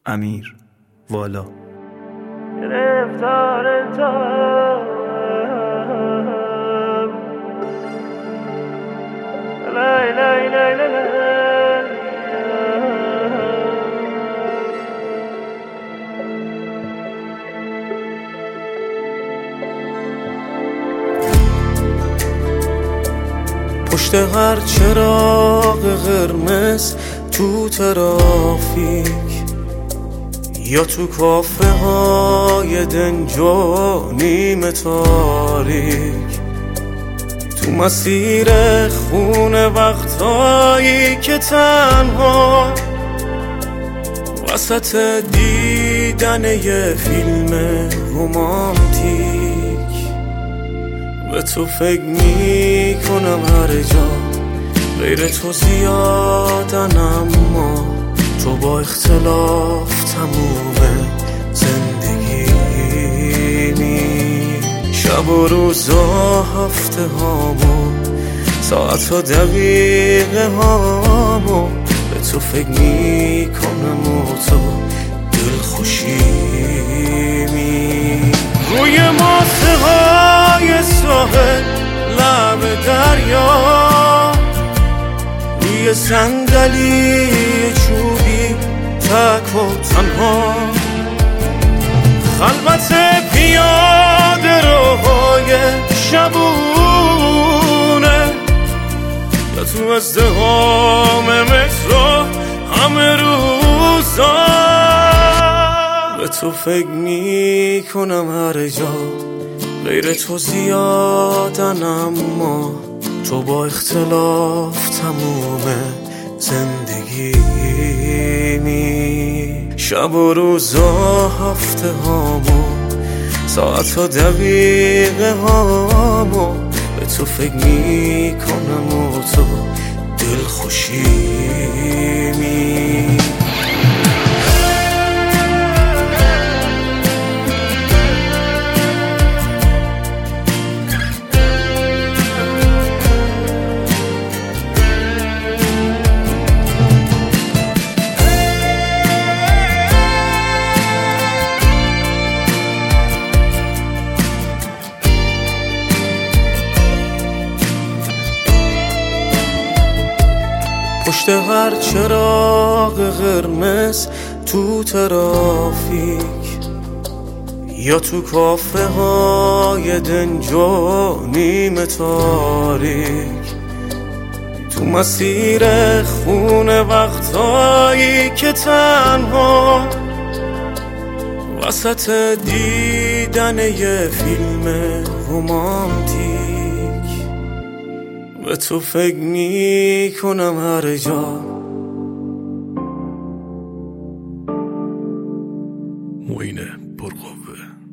امیر والا. پشت هر چراغ قرمز تو ترافیک یا تو کافه های دنج و نیمه تاریک، تو مسیر خونه وقتایی که تنها وسط دیدن یه فیلم رومانتیک به تو فکر میکنم هر جا غیر تو زیادن، اما تو با اختلاف تموم زندگیمی. شب و روزا، هفته هامو، ساعت و دقیقه هامو به تو فکر میکنم و تو دلخوشیمی. روی ماسه های ساحل لب دریا، روی صندلی چوبی تک و تنها، خلوت پیاده روهای شبونه یا تو ازدحام مترو همه روزا به تو فکر میکنم هر جا غیر تو زیادن، اما تو با اختلاف تموم زندگیمی. شب و روزا، هفته هامو، ساعت و دقیقه هامو به تو فکر میکنم و تو دلخوشیمی. پشت هر چراغ قرمز تو ترافیک یا تو کافه های دنج و نیمه تاریک، تو مسیر خونه وقتایی که تنها وسط دیدن یه فیلم رومانتیک به تو فکر میکنم هر جا. معین پرقوه.